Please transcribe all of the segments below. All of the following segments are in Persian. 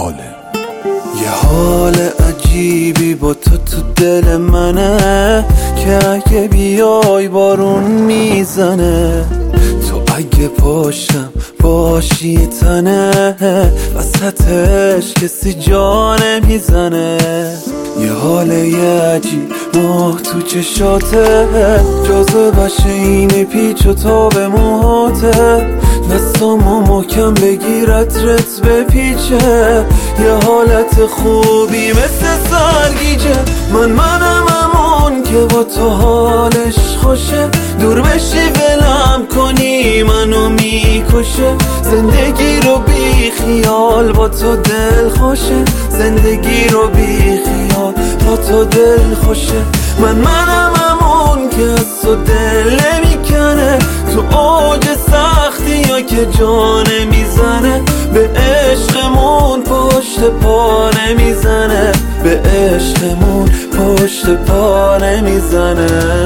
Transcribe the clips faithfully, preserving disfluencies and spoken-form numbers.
عالم. یه حال عجیبی با تو تو دل منه که اگه بیای بارون میزنه، تو اگه پاشم باشی تنه وسطش کسی جا نمیزنه. یه حال یه عجیب ماه تو چشاته، جاذبش اینه پیچ و تاب موهاته، دستامو محکم بگیرت رت بپیچه. یه حالت خوبی مثل سرگیجه، من منم همون که با تو حالش خوشه، دور بشی ولم کنی منو میکشه. زندگی رو بی خیال با تو دل خوشه، زندگی رو بی خیال با تو دل خوشه. من منم همون که از تو دل نمیکنه، تو اوج سختی یا که جا نمیزنه، به عشقمون پشت پا نمیزنه، به عشقمون پشت پا نمیزنه.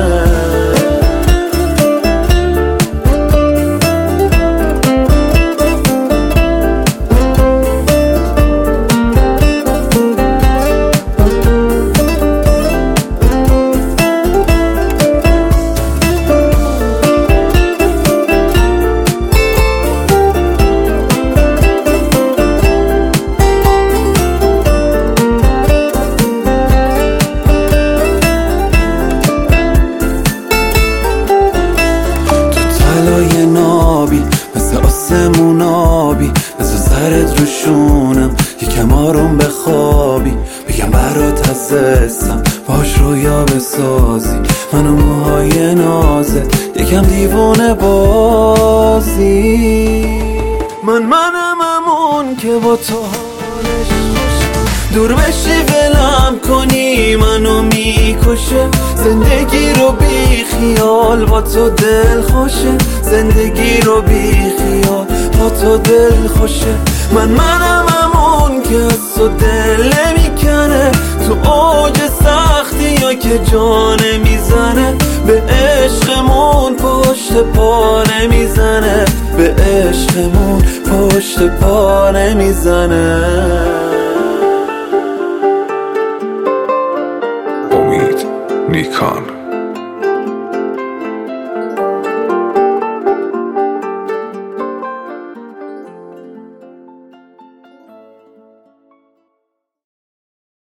لای نابی مثل آسمون آبی، مثل سرت روشونم یکم آروم بخوابی، بگم برات هستم باش رویا بسازی، منو موهای نازت یکم دیوونه بازی. من منم همون که با تو حالش خوشه، دور بشی ولم کنی منو میکشه. زندگی رو بی خیال با تو دل خوشه، زندگی رو بی خیال با تو دل خوشه. من منم همون که از تو دل نمیکنه، تو اوج سختی یا که جا نمیزنه، به عشقمون پشت پا نمیزنه، به عشقمون پشت پا نمیزنه. امید نیکان.